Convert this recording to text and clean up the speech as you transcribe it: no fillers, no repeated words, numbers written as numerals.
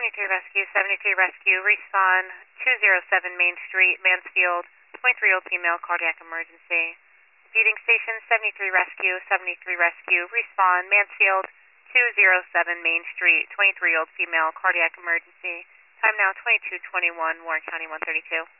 Rescue, 73 Rescue, respond 207 Main Street, Mansfield, 23-year-old female, cardiac emergency. Repeating station, 73 Rescue, 73 Rescue, respond Mansfield, 207 Main Street, 23-year-old female, cardiac emergency. Time now 22:21, Warren County 132.